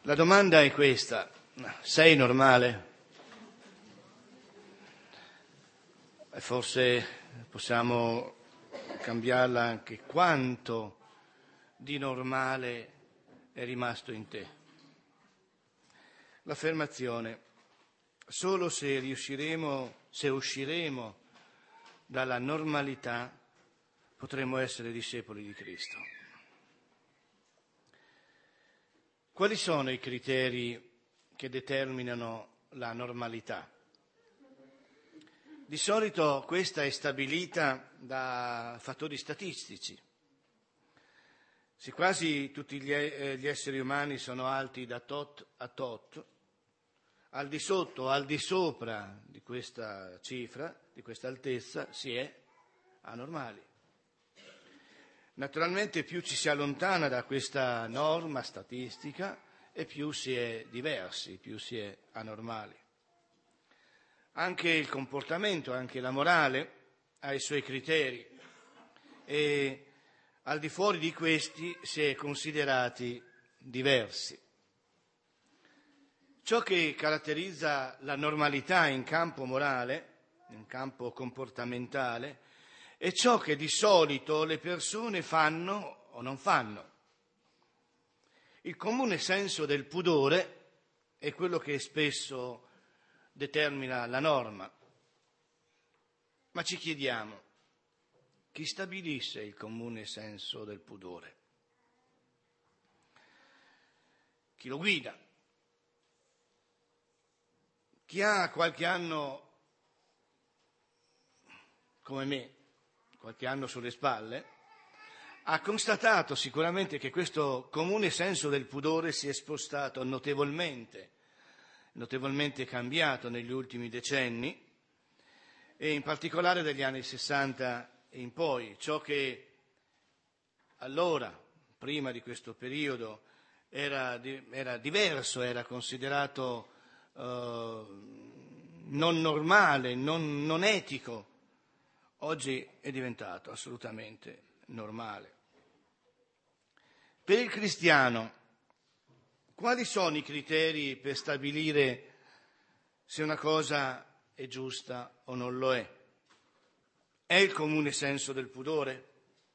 La domanda è questa: sei normale? E forse possiamo cambiarla anche: quanto di normale è rimasto in te? L'affermazione: solo se usciremo dalla normalità, potremo essere discepoli di Cristo. Quali sono i criteri che determinano la normalità? Di solito questa è stabilita da fattori statistici. Se quasi tutti gli esseri umani sono alti da tot a tot, al di sotto o al di sopra di questa cifra, di questa altezza, si è anormali. Naturalmente più ci si allontana da questa norma statistica e più si è diversi, più si è anormali. Anche il comportamento, anche la morale ha i suoi criteri e al di fuori di questi si è considerati diversi. Ciò che caratterizza la normalità in campo morale, in campo comportamentale, è ciò che di solito le persone fanno o non fanno. Il comune senso del pudore è quello che spesso determina la norma. Ma ci chiediamo: chi stabilisce il comune senso del pudore? Chi lo guida? Chi ha qualche anno, come me, qualche anno sulle spalle, ha constatato sicuramente che questo comune senso del pudore si è spostato notevolmente cambiato negli ultimi decenni e in particolare dagli anni 60 in poi. Ciò che allora, prima di questo periodo, era diverso, era considerato non normale, non etico, oggi è diventato assolutamente normale. Per il cristiano, quali sono i criteri per stabilire se una cosa è giusta o non lo è? È il comune senso del pudore?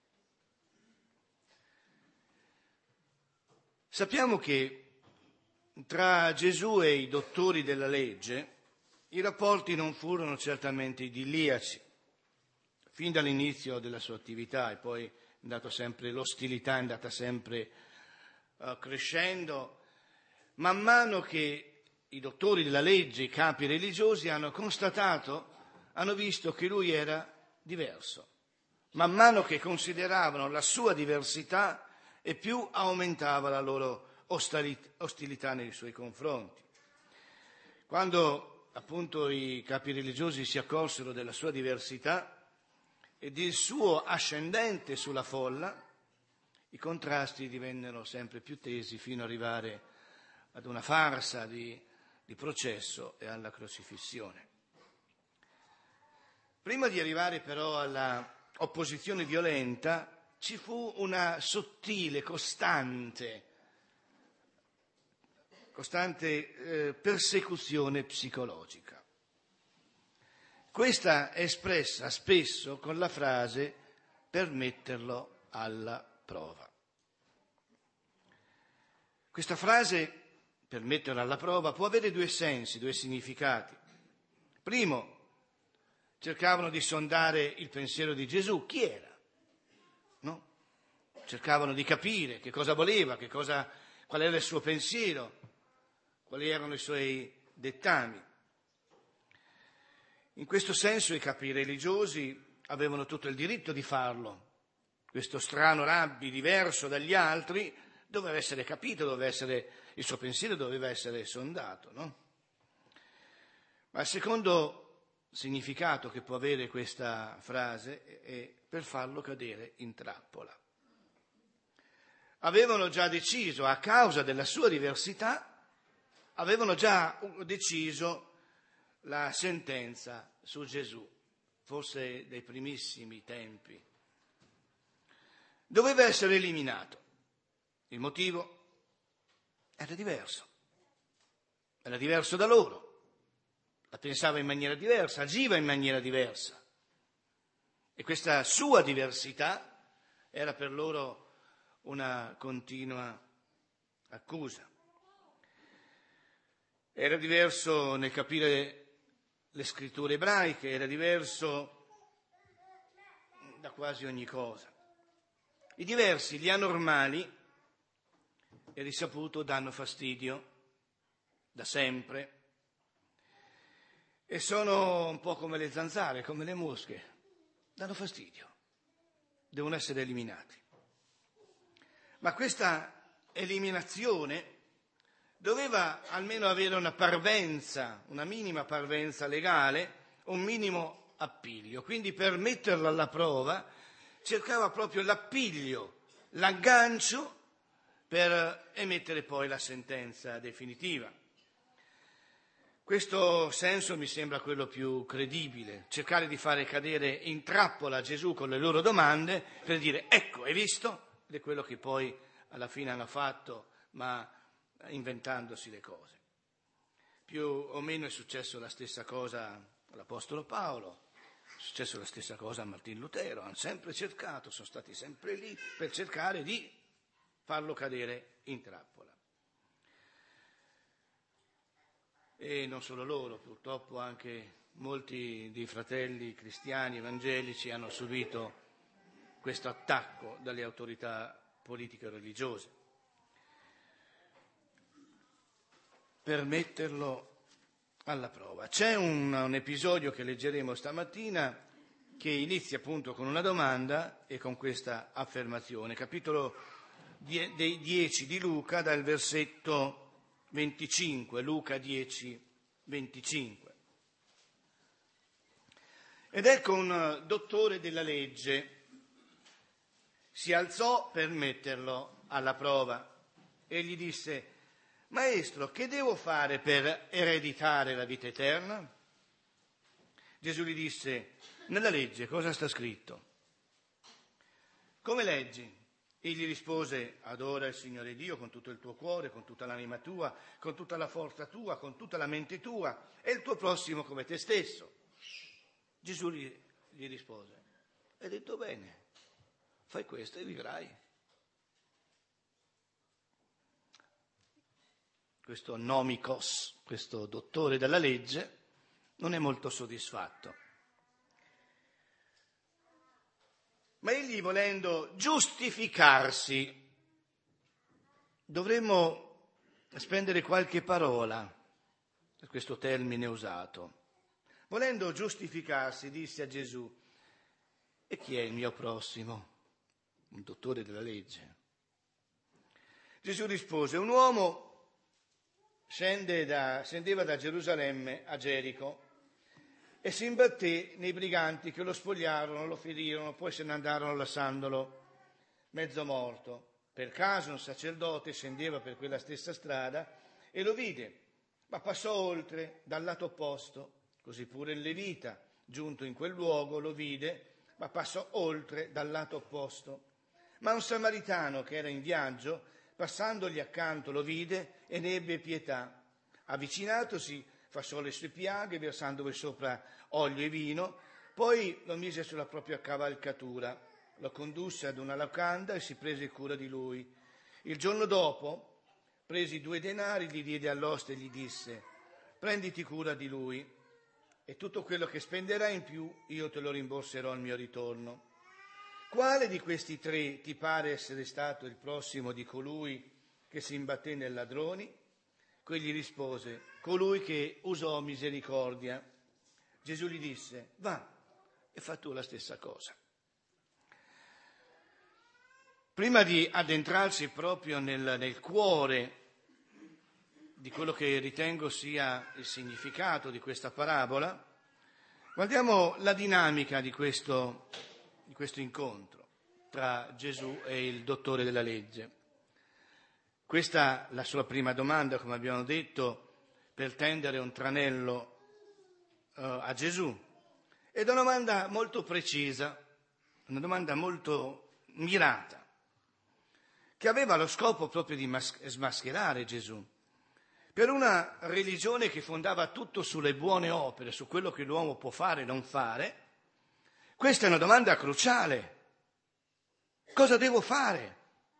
Sappiamo che tra Gesù e i dottori della legge i rapporti non furono certamente idilliaci. Fin dall'inizio della sua attività, e poi l'ostilità è andata sempre crescendo, man mano che i dottori della legge, i capi religiosi hanno visto che lui era diverso. Man mano che consideravano la sua diversità e più aumentava la loro ostilità nei suoi confronti. Quando appunto i capi religiosi si accorsero della sua diversità e del suo ascendente sulla folla, i contrasti divennero sempre più tesi fino ad arrivare ad una farsa di processo e alla crocifissione. Prima di arrivare però alla opposizione violenta ci fu una sottile, costante persecuzione psicologica. Questa è espressa spesso con la frase «per metterlo alla prova». Questa frase, per metterlo alla prova, può avere due sensi, due significati. Primo, cercavano di sondare il pensiero di Gesù. Chi era? No? Cercavano di capire che cosa voleva, qual era il suo pensiero, quali erano i suoi dettami. In questo senso i capi religiosi avevano tutto il diritto di farlo. Questo strano rabbi, diverso dagli altri, doveva essere capito, il suo pensiero doveva essere sondato, no? Ma il secondo significato che può avere questa frase è per farlo cadere in trappola. Avevano già deciso, a causa della sua diversità, la sentenza su Gesù, forse dei primissimi tempi. Doveva essere eliminato. Il motivo? era diverso da loro, la pensava in maniera diversa, agiva in maniera diversa. E questa sua diversità era per loro una continua accusa. Era diverso nel capire le scritture ebraiche, era diverso da quasi ogni cosa. I diversi, gli anormali, è risaputo, danno fastidio da sempre e sono un po' come le zanzare, come le mosche, danno fastidio, devono essere eliminati. Ma questa eliminazione doveva almeno avere una parvenza, una minima parvenza legale, un minimo appiglio. Quindi per metterlo alla prova cercava proprio l'appiglio, l'aggancio per emettere poi la sentenza definitiva. Questo senso mi sembra quello più credibile, cercare di fare cadere in trappola Gesù con le loro domande per dire ecco, hai visto? Ed è quello che poi alla fine hanno fatto, ma inventandosi le cose. Più o meno è successo la stessa cosa all'Apostolo Paolo, è successo la stessa cosa a Martin Lutero, hanno sempre cercato, sono stati sempre lì per cercare di farlo cadere in trappola. E non solo loro, purtroppo anche molti dei fratelli cristiani evangelici hanno subito questo attacco dalle autorità politiche e religiose per metterlo alla prova. C'è un episodio che leggeremo stamattina che inizia appunto con una domanda e con questa affermazione. Capitolo 10 di Luca, dal versetto 25, Luca 10, 25. Ed ecco un dottore della legge si alzò per metterlo alla prova e gli disse: Maestro, che devo fare per ereditare la vita eterna? Gesù gli disse: nella legge cosa sta scritto? Come leggi? Egli rispose: adora il Signore Dio con tutto il tuo cuore, con tutta l'anima tua, con tutta la forza tua, con tutta la mente tua e il tuo prossimo come te stesso. Gesù gli rispose: hai detto bene, fai questo e vivrai. Questo nomikos, questo dottore della legge, non è molto soddisfatto. Ma egli, volendo giustificarsi, dovremmo spendere qualche parola per questo termine usato. Volendo giustificarsi, disse a Gesù: e chi è il mio prossimo? Un dottore della legge. Gesù rispose: un uomo scendeva da Gerusalemme a Gerico e si imbatté nei briganti che lo spogliarono, lo ferirono, poi se ne andarono lasciandolo mezzo morto. Per caso un sacerdote scendeva per quella stessa strada e lo vide, ma passò oltre dal lato opposto. Così pure il Levita, giunto in quel luogo, lo vide, ma passò oltre dal lato opposto. Ma un samaritano che era in viaggio, passandogli accanto, lo vide e ne ebbe pietà. Avvicinatosi, fasciò le sue piaghe, versandovi sopra olio e vino, poi lo mise sulla propria cavalcatura, lo condusse ad una locanda e si prese cura di lui. Il giorno dopo presi 2 denari, li diede all'oste e gli disse: prenditi cura di lui e tutto quello che spenderai in più io te lo rimborserò al mio ritorno. Quale di questi 3 ti pare essere stato il prossimo di colui che si imbatté nei ladroni? Quegli rispose: colui che usò misericordia. Gesù gli disse: va e fa tu la stessa cosa. Prima di addentrarsi proprio nel cuore di quello che ritengo sia il significato di questa parabola, guardiamo la dinamica di questo incontro tra Gesù e il dottore della legge. Questa è la sua prima domanda, come abbiamo detto, per tendere un tranello a Gesù. È una domanda molto precisa, una domanda molto mirata. che aveva lo scopo proprio di smascherare Gesù. Per una religione che fondava tutto sulle buone opere, su quello che l'uomo può fare e non fare, questa è una domanda cruciale. Cosa devo fare?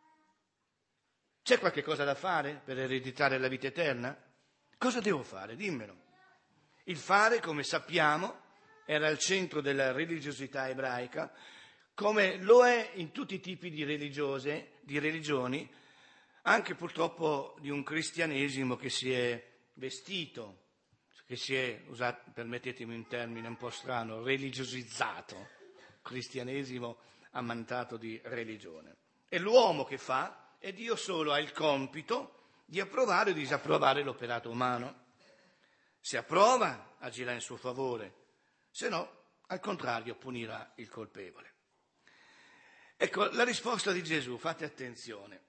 C'è qualche cosa da fare per ereditare la vita eterna? Cosa devo fare? Dimmelo. Il fare, come sappiamo, era al centro della religiosità ebraica, come lo è in tutti i tipi di religioni, anche purtroppo di un cristianesimo che si è vestito, che si è, permettetemi un termine un po' strano, religiosizzato, cristianesimo ammantato di religione. E l'uomo che fa? E Dio solo ha il compito di approvare o disapprovare l'operato umano. Se approva, agirà in suo favore, se no, al contrario, punirà il colpevole. Ecco, la risposta di Gesù, fate attenzione.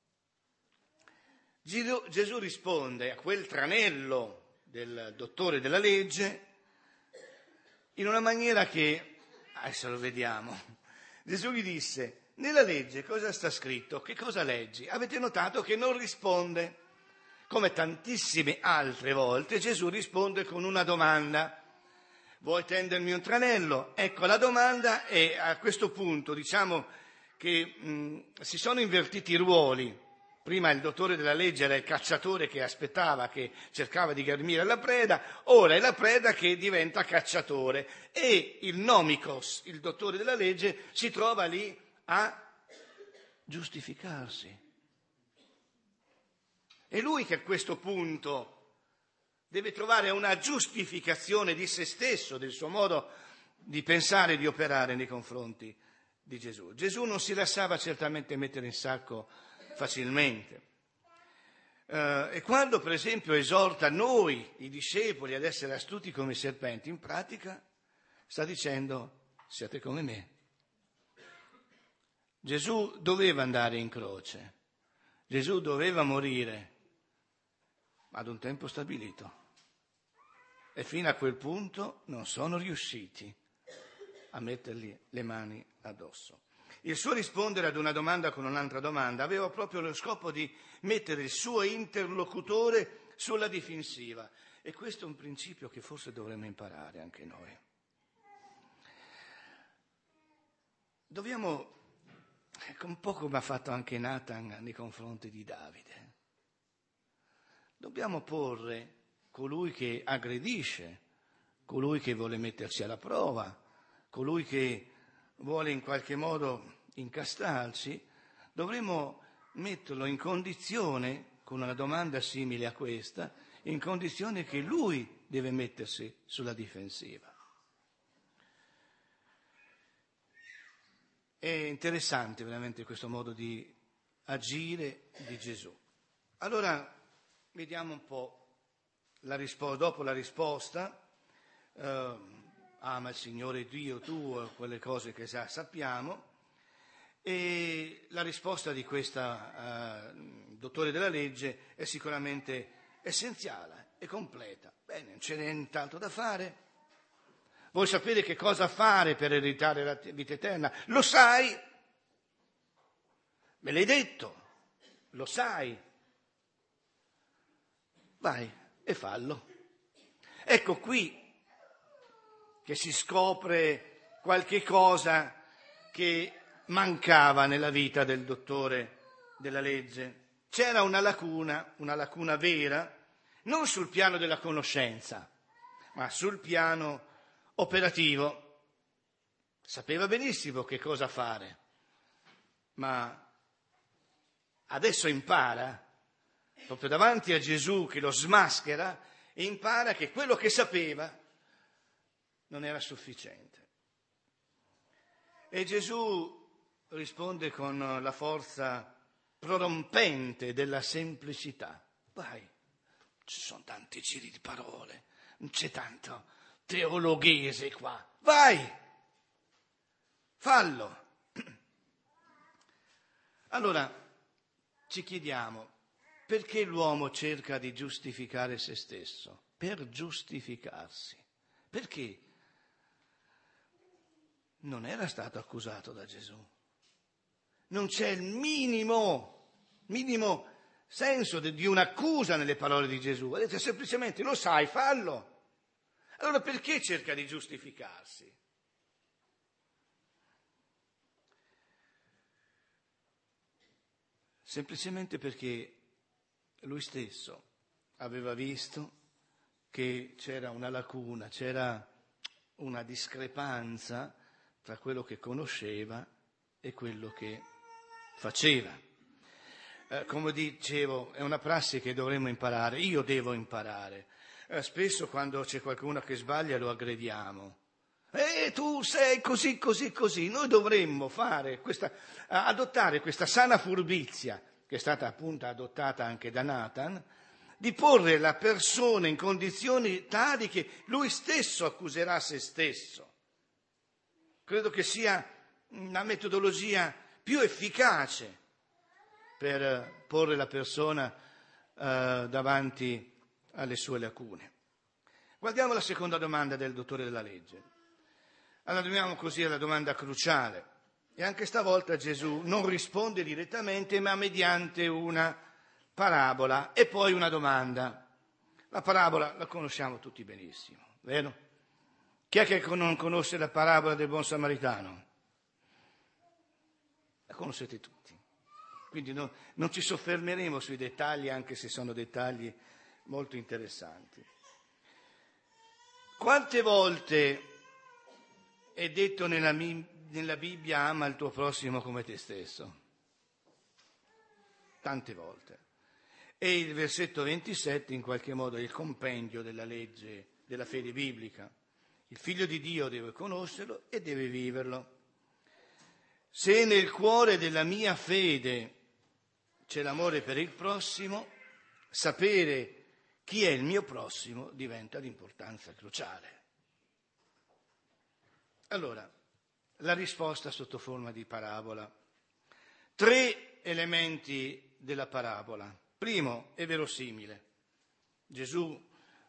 Gesù risponde a quel tranello del dottore della legge in una maniera che, adesso lo vediamo, Gesù gli disse: nella legge cosa sta scritto? Che cosa leggi? Avete notato che non risponde. Come tantissime altre volte Gesù risponde con una domanda. Vuoi tendermi un tranello? Ecco la domanda, e a questo punto diciamo che si sono invertiti i ruoli. Prima il dottore della legge era il cacciatore che aspettava, che cercava di ghermire la preda, ora è la preda che diventa cacciatore e il nomikos, il dottore della legge, si trova lì a giustificarsi. È lui che a questo punto deve trovare una giustificazione di se stesso, del suo modo di pensare e di operare nei confronti di Gesù. Gesù non si lasciava certamente mettere in sacco facilmente. E quando per esempio esorta noi, i discepoli, ad essere astuti come serpenti, in pratica sta dicendo: siate come me. Gesù doveva andare in croce, Gesù doveva morire, ma ad un tempo stabilito. E fino a quel punto non sono riusciti a mettergli le mani addosso. Il suo rispondere ad una domanda con un'altra domanda aveva proprio lo scopo di mettere il suo interlocutore sulla difensiva. E questo è un principio che forse dovremmo imparare anche noi. Dobbiamo, un po' come ha fatto anche Nathan nei confronti di Davide, dobbiamo porre colui che aggredisce, colui che vuole metterci alla prova, colui che vuole in qualche modo incastrarci, dovremmo metterlo in condizione, con una domanda simile a questa, in condizione che lui deve mettersi sulla difensiva. È interessante veramente questo modo di agire di Gesù. Allora, vediamo un po' la risposta. Dopo la risposta, ama il Signore Dio tuo, quelle cose che già sappiamo, e la risposta di questa dottore della legge è sicuramente essenziale e completa. Bene, non c'è nient'altro da fare. Vuoi sapere che cosa fare per ereditare la vita eterna? Lo sai? Me l'hai detto? Lo sai? Vai e fallo. Ecco qui che si scopre qualche cosa che mancava nella vita del dottore della legge. C'era una lacuna vera, non sul piano della conoscenza, ma sul piano operativo. Sapeva benissimo che cosa fare, ma adesso impara, proprio davanti a Gesù che lo smaschera, e impara che quello che sapeva non era sufficiente. E Gesù risponde con la forza prorompente della semplicità. Vai, ci sono tanti giri di parole, non c'è tanto teologhese qua. Vai, fallo. Allora, ci chiediamo, perché l'uomo cerca di giustificare se stesso? Per giustificarsi. Perché? Non era stato accusato da Gesù. Non c'è il minimo minimo senso di un'accusa nelle parole di Gesù. Ha detto semplicemente: lo sai, fallo. Allora perché cerca di giustificarsi? Semplicemente perché lui stesso aveva visto che c'era una lacuna, c'era una discrepanza tra quello che conosceva e quello che faceva. Come dicevo, è una prassi che dovremmo imparare, io devo imparare. Spesso quando c'è qualcuno che sbaglia lo aggrediamo. Tu sei così, così, così. Noi dovremmo adottare questa sana furbizia, che è stata appunto adottata anche da Nathan, di porre la persona in condizioni tali che lui stesso accuserà se stesso. Credo che sia una metodologia più efficace per porre la persona davanti alle sue lacune. Guardiamo la seconda domanda del dottore della legge. Arriviamo così alla domanda cruciale. E anche stavolta Gesù non risponde direttamente, ma mediante una parabola e poi una domanda. La parabola la conosciamo tutti benissimo, vero? Chi è che non conosce la parabola del buon samaritano? La conoscete tutti. Quindi non ci soffermeremo sui dettagli, anche se sono dettagli molto interessanti. Quante volte è detto nella Bibbia: ama il tuo prossimo come te stesso? Tante volte. E il versetto 27 in qualche modo è il compendio della legge della fede biblica. Il figlio di Dio deve conoscerlo e deve viverlo. Se nel cuore della mia fede c'è l'amore per il prossimo, sapere chi è il mio prossimo diventa di importanza cruciale. Allora, la risposta sotto forma di parabola. 3 elementi della parabola. Primo, è verosimile. Gesù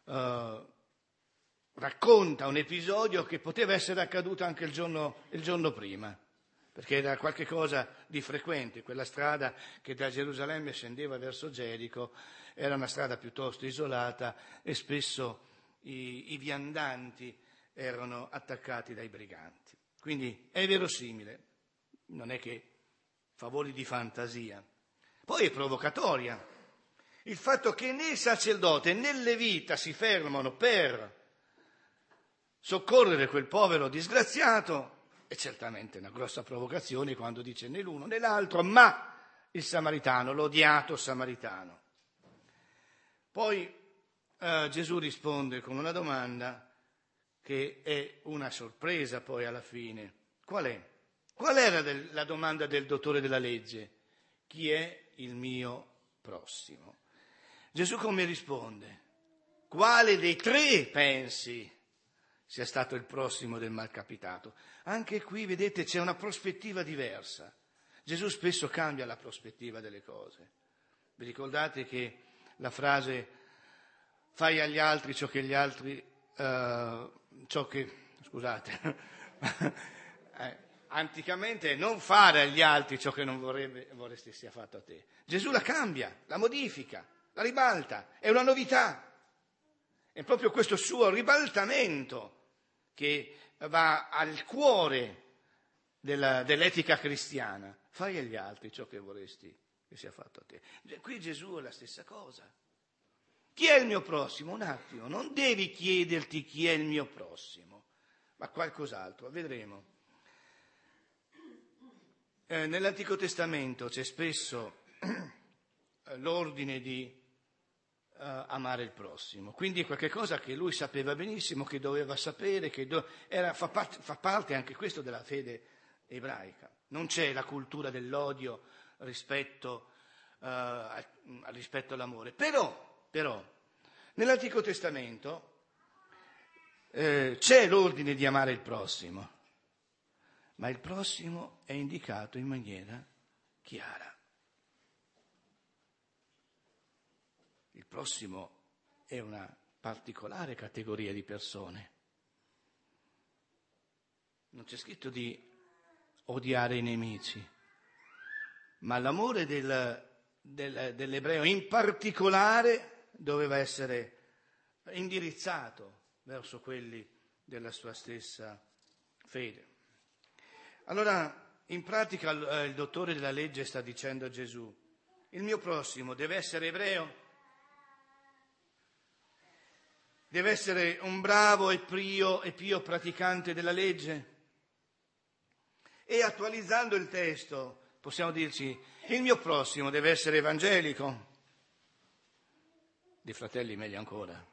racconta un episodio che poteva essere accaduto anche il giorno prima, perché era qualche cosa di frequente. Quella strada che da Gerusalemme scendeva verso Gerico era una strada piuttosto isolata e spesso i viandanti erano attaccati dai briganti. Quindi è verosimile, non è che favori di fantasia. Poi è provocatoria. Il fatto che né il sacerdote né il levita si fermano per soccorrere quel povero disgraziato è certamente una grossa provocazione, quando dice né l'uno né l'altro, ma il samaritano, l'odiato samaritano. Poi Gesù risponde con una domanda che è una sorpresa poi alla fine. Qual è? Qual era la domanda del dottore della legge? Chi è il mio prossimo? Gesù come risponde? Quale dei 3 pensi sia stato il prossimo del malcapitato? Anche qui, vedete, c'è una prospettiva diversa. Gesù spesso cambia la prospettiva delle cose. Vi ricordate che la frase fai agli altri ciò che gli altri... anticamente non fare agli altri ciò che non vorresti sia fatto a te. Gesù la cambia, la modifica, la ribalta, è una novità. È proprio questo suo ribaltamento che va al cuore dell'etica cristiana. Fai agli altri ciò che vorresti che sia fatto a te. Qui Gesù è la stessa cosa. Chi è il mio prossimo? Un attimo, non devi chiederti chi è il mio prossimo, ma qualcos'altro, vedremo. Nell'Antico Testamento c'è spesso l'ordine di amare il prossimo, quindi è qualcosa che lui sapeva benissimo, che doveva sapere, fa parte anche questo della fede ebraica. Non c'è la cultura dell'odio rispetto all'amore, però nell'Antico Testamento c'è l'ordine di amare il prossimo, ma il prossimo è indicato in maniera chiara. Il prossimo è una particolare categoria di persone. Non c'è scritto di odiare i nemici, ma l'amore del dell'ebreo in particolare doveva essere indirizzato verso quelli della sua stessa fede. Allora, in pratica, il dottore della legge sta dicendo a Gesù: il mio prossimo deve essere ebreo, deve essere un bravo e pio praticante della legge. E attualizzando il testo possiamo dirci: il mio prossimo deve essere evangelico, di fratelli meglio ancora,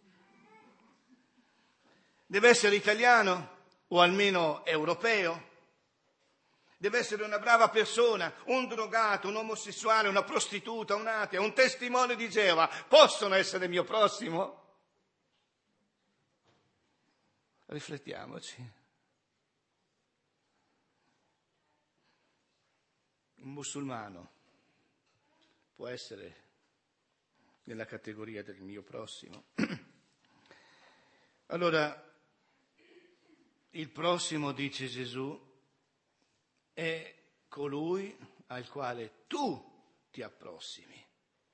deve essere italiano o almeno europeo, deve essere una brava persona, un drogato, un omosessuale, una prostituta, un ateo, un testimone di Geova. Possono essere il mio prossimo? Riflettiamoci. Un musulmano può essere nella categoria del mio prossimo? Allora, il prossimo, dice Gesù, è colui al quale tu ti approssimi.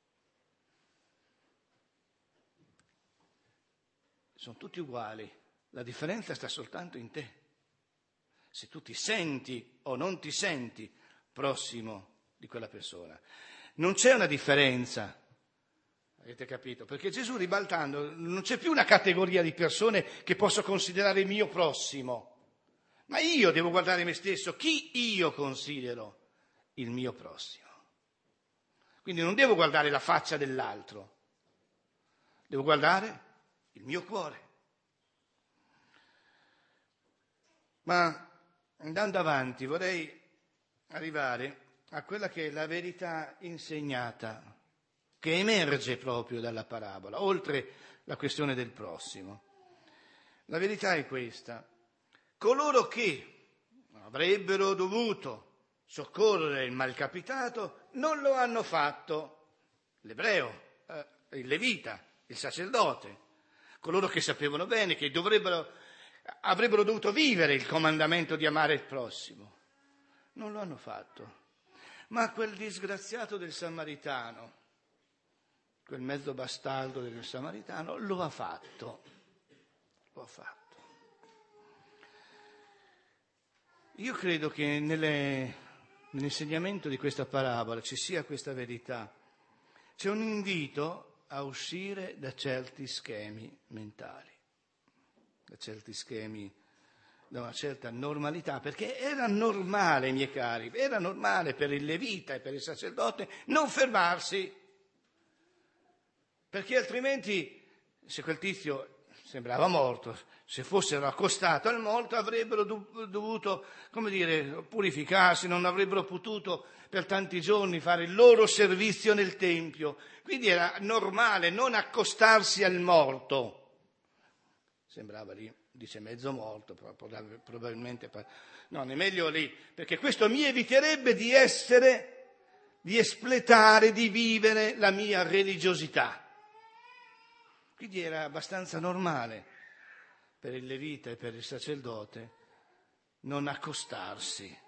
Sono tutti uguali, la differenza sta soltanto in te. Se tu ti senti o non ti senti prossimo di quella persona. Non c'è una differenza, avete capito? Perché Gesù, ribaltando, non c'è più una categoria di persone che posso considerare il mio prossimo, ma io devo guardare me stesso, chi io considero il mio prossimo. Quindi non devo guardare la faccia dell'altro, devo guardare il mio cuore. Ma andando avanti vorrei arrivare a quella che è la verità insegnata, che emerge proprio dalla parabola, oltre la questione del prossimo. La verità è questa: coloro che avrebbero dovuto soccorrere il malcapitato non lo hanno fatto. L'ebreo, il levita, il sacerdote, coloro che sapevano bene che avrebbero dovuto vivere il comandamento di amare il prossimo, non lo hanno fatto. Ma quel disgraziato del Samaritano, quel mezzo bastardo del Samaritano, lo ha fatto. Lo ha fatto. Io credo che nell'insegnamento di questa parabola ci sia questa verità. C'è un invito a uscire da certi schemi mentali, da certi schemi, da una certa normalità, perché era normale, miei cari, era normale per il levita e per il sacerdote non fermarsi, perché altrimenti, se quel tizio sembrava morto, se fossero accostato al morto avrebbero dovuto, purificarsi, non avrebbero potuto per tanti giorni fare il loro servizio nel Tempio. Quindi era normale non accostarsi al morto. Sembrava lì, dice mezzo morto, probabilmente. No, è meglio lì, perché questo mi eviterebbe di espletare, di vivere la mia religiosità. Quindi era abbastanza normale per il levita e per il sacerdote non accostarsi.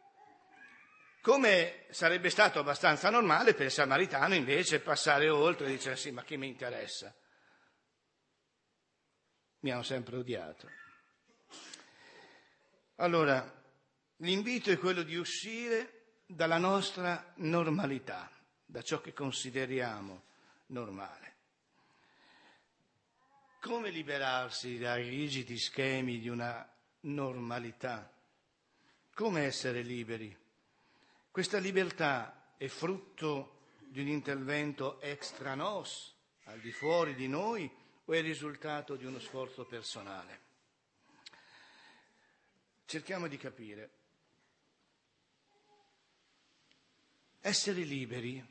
Come sarebbe stato abbastanza normale per il samaritano invece passare oltre e dire: sì, ma che mi interessa? Mi hanno sempre odiato. Allora, l'invito è quello di uscire dalla nostra normalità, da ciò che consideriamo normale. Come liberarsi dai rigidi schemi di una normalità? Come essere liberi? Questa libertà è frutto di un intervento extra nos, al di fuori di noi, o è il risultato di uno sforzo personale? Cerchiamo di capire. Essere liberi,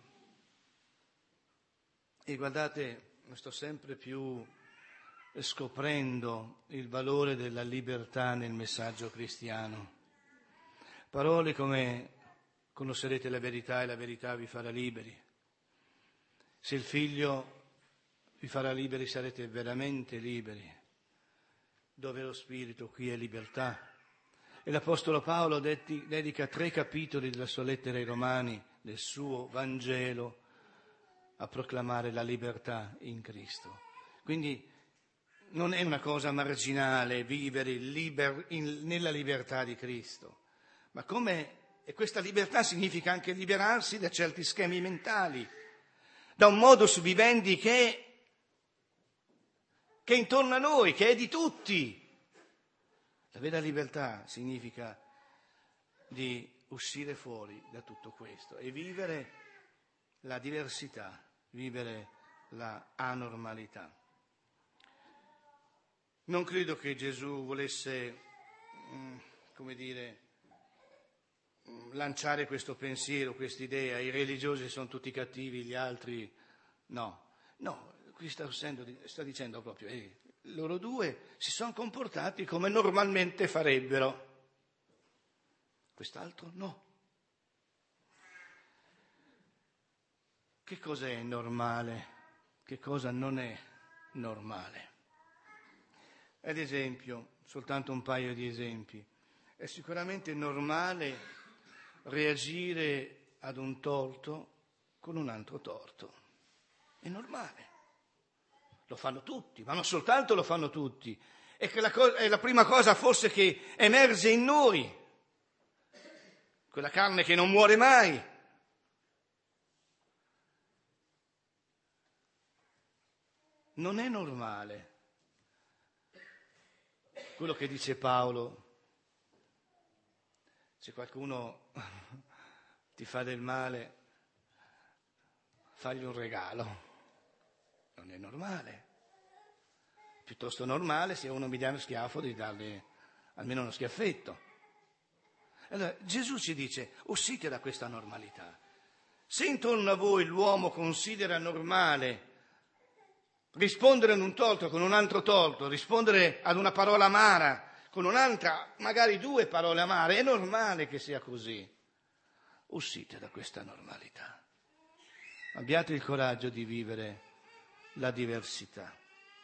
e guardate, sto sempre più scoprendo il valore della libertà nel messaggio cristiano. Parole come: conoscerete la verità e la verità vi farà liberi. Se il Figlio vi farà liberi sarete veramente liberi. Dove è lo Spirito, qui è libertà. E l'Apostolo Paolo dedica 3 capitoli della sua lettera ai Romani del suo Vangelo a proclamare la libertà in Cristo. Quindi non è una cosa marginale vivere nella libertà di Cristo, ma e questa libertà significa anche liberarsi da certi schemi mentali, da un modus vivendi che è intorno a noi, che è di tutti. La vera libertà significa di uscire fuori da tutto questo e vivere la diversità, vivere la anormalità. Non credo che Gesù volesse, lanciare questo pensiero, quest'idea, i religiosi sono tutti cattivi, gli altri no. No, qui sta dicendo proprio, loro due si sono comportati come normalmente farebbero, quest'altro no. Che cosa è normale? Che cosa non è normale? Ad esempio, soltanto un paio di esempi, è sicuramente normale reagire ad un torto con un altro torto. È normale. Lo fanno tutti, ma non soltanto lo fanno tutti. È che è la prima cosa forse che emerge in noi, quella carne che non muore mai. Non è normale quello che dice Paolo. Se qualcuno ti fa del male, fagli un regalo. Non è normale. Piuttosto normale se uno mi dà uno schiaffo di dargli almeno uno schiaffetto. Allora Gesù ci dice: uscite da questa normalità. Se intorno a voi l'uomo considera normale rispondere ad un torto con un altro torto, rispondere ad una parola amara con un'altra, magari 2 parole amare, è normale che sia così. Uscite da questa normalità. Abbiate il coraggio di vivere la diversità.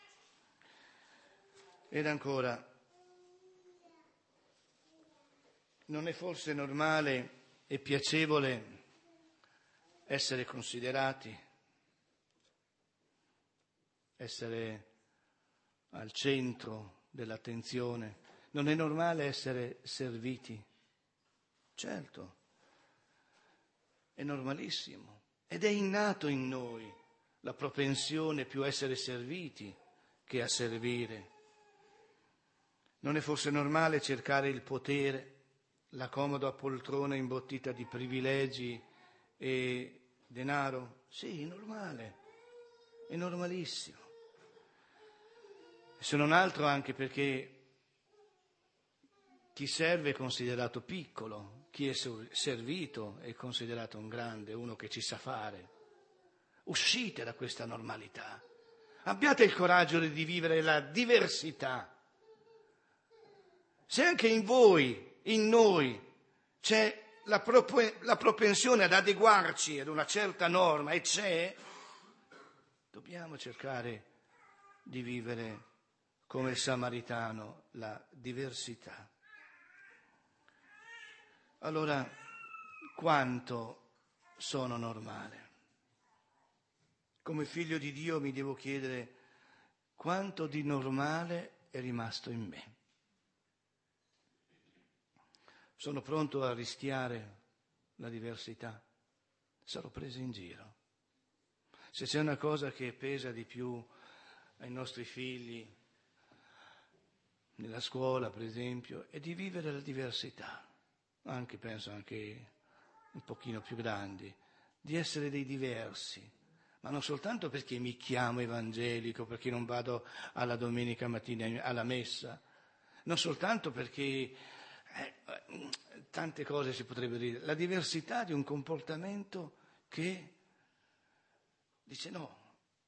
Ed ancora, non è forse normale e piacevole essere considerati, essere al centro dell'attenzione? Non è normale essere serviti? Certo, è normalissimo ed è innato in noi la propensione più a essere serviti che a servire. Non è forse normale cercare il potere, la comoda poltrona imbottita di privilegi e denaro? Sì, è normale, è normalissimo. Se non altro anche perché chi serve è considerato piccolo, chi è servito è considerato un grande, uno che ci sa fare. Uscite da questa normalità, abbiate il coraggio di vivere la diversità. Se anche in voi, in noi, c'è la propensione ad adeguarci ad una certa norma, e c'è, dobbiamo cercare di vivere come il samaritano la diversità. Allora, quanto sono normale? Come figlio di Dio mi devo chiedere quanto di normale è rimasto in me. Sono pronto a rischiare la diversità? Sarò preso in giro. Se c'è una cosa che pesa di più ai nostri figli, nella scuola per esempio, è di vivere la diversità, penso anche un pochino più grandi, di essere dei diversi, ma non soltanto perché mi chiamo evangelico, perché non vado alla domenica mattina alla messa, non soltanto perché tante cose si potrebbero dire, la diversità di un comportamento che dice no,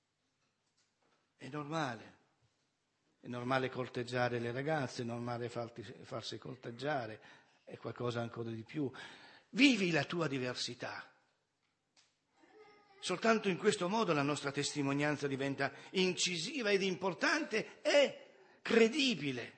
è normale corteggiare le ragazze, è normale farsi corteggiare, è qualcosa ancora di più. Vivi la tua diversità. Soltanto in questo modo la nostra testimonianza diventa incisiva ed importante e credibile.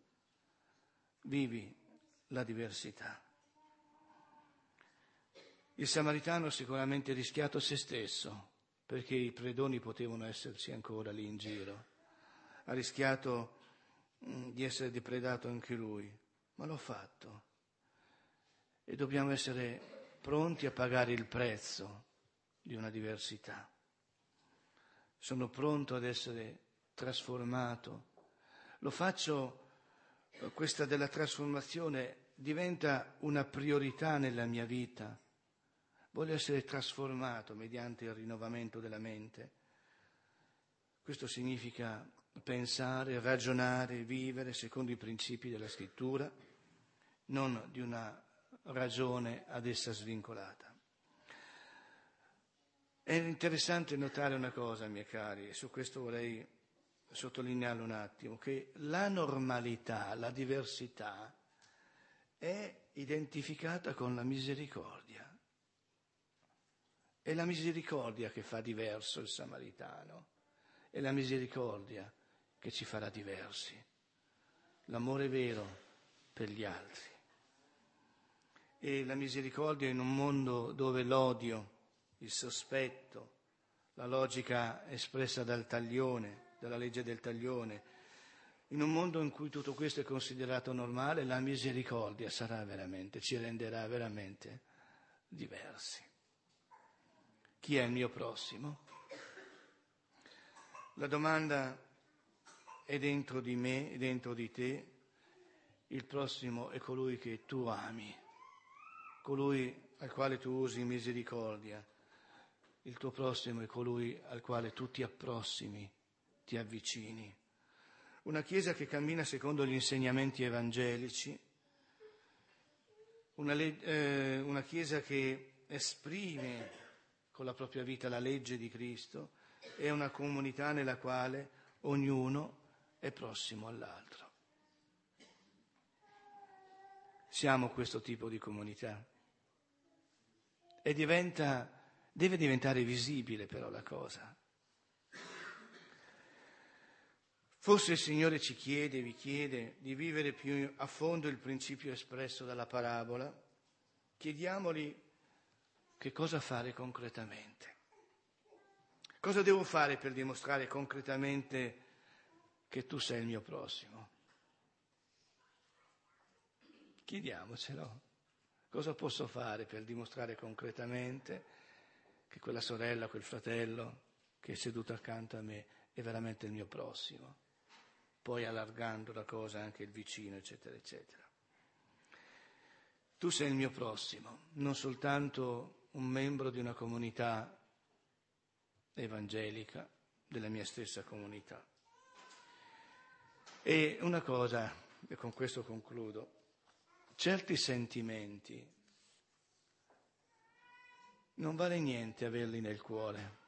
Vivi la diversità. Il Samaritano ha sicuramente rischiato se stesso, perché i predoni potevano esserci ancora lì in giro. Ha rischiato di essere depredato anche lui, ma l'ho fatto. E dobbiamo essere pronti a pagare il prezzo di una diversità. Sono pronto ad essere trasformato. Lo faccio, questa della trasformazione diventa una priorità nella mia vita. Voglio essere trasformato mediante il rinnovamento della mente. Questo significa pensare, ragionare, vivere secondo i principi della Scrittura, non di una ragione ad essa svincolata. È interessante notare una cosa, miei cari, e su questo vorrei sottolinearlo un attimo, che la normalità, la diversità è identificata con la misericordia. È la misericordia che fa diverso il Samaritano, è la misericordia che ci farà diversi, l'amore vero per gli altri. E la misericordia in un mondo dove l'odio, il sospetto, la logica espressa dal taglione, dalla legge del taglione, in un mondo in cui tutto questo è considerato normale, la misericordia sarà veramente, ci renderà veramente diversi. Chi è il mio prossimo? La domanda è dentro di me, è dentro di te. Il prossimo è colui che tu ami, colui al quale tu usi misericordia. Il tuo prossimo è colui al quale tu ti approssimi, ti avvicini. Una Chiesa che cammina secondo gli insegnamenti evangelici, una Chiesa che esprime con la propria vita la legge di Cristo, è una comunità nella quale ognuno è prossimo all'altro. Siamo questo tipo di comunità e deve diventare visibile però la cosa. Forse il Signore ci chiede, vi chiede di vivere più a fondo il principio espresso dalla parabola. Chiediamogli che cosa fare concretamente. Cosa devo fare per dimostrare concretamente che tu sei il mio prossimo? Chiediamocelo. Cosa posso fare per dimostrare concretamente che quella sorella, quel fratello che è seduto accanto a me è veramente il mio prossimo? Poi allargando la cosa anche il vicino, eccetera, eccetera. Tu sei il mio prossimo, non soltanto un membro di una comunità evangelica, della mia stessa comunità. E una cosa, e con questo concludo, certi sentimenti non vale niente averli nel cuore,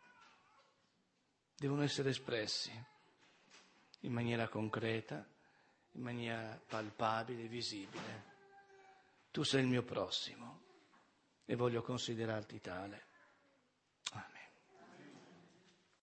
devono essere espressi in maniera concreta, in maniera palpabile, visibile. Tu sei il mio prossimo e voglio considerarti tale.